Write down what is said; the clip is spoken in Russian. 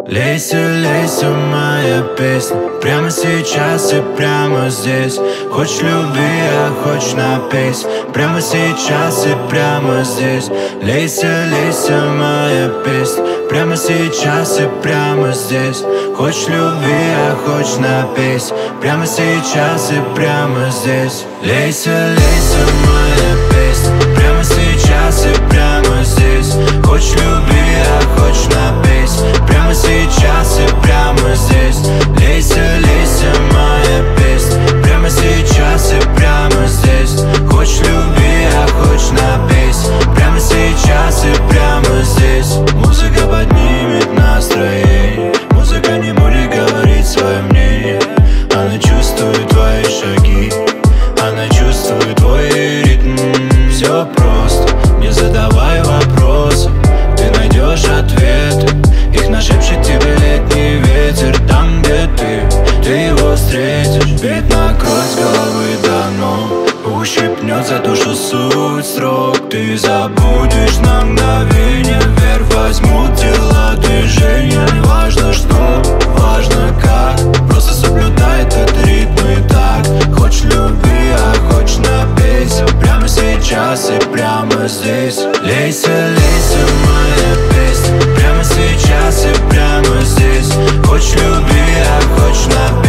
Лейся, лейся, моя песня, прямо сейчас и прямо здесь. Хочешь люби, а хочешь напейся, прямо сейчас и прямо здесь. Лейся, лейся, моя песня, прямо сейчас и прямо здесь. Хочешь люби, а хочешь напейся, прямо сейчас и прямо здесь. Лейся, лейся, моя песня, прямо сейчас и прямо здесь. Хочешь люби, а хочешь напейся, прямо сейчас и прямо здесь. Лейся, лейся, моя песня, прямо сейчас и прямо здесь. Хочешь люби, а хочешь напейся, прямо сейчас и прямо здесь. Музыка поднимет настроение, музыка не будет говорить свое мнение. Она чувствует твои шаги, она чувствует твой ритм. Все просто, не задавай вопросы, ты найдешь ответы. Их нашепчет тебе летний ветер. Там, где ты его встретишь. Бит накроет с головы до ног, ущипнет за душу суть строк. Ты забудешь на мгновение, вверх возьмут тела движения. Не важно что, важно как, просто соблюдай этот ритм и так. Хочешь люби, а хочешь напейся, прямо сейчас и прямо здесь. Лейся, лейся, моя песня, прямо сейчас и прямо здесь. Хочешь люби, а хочешь напейся,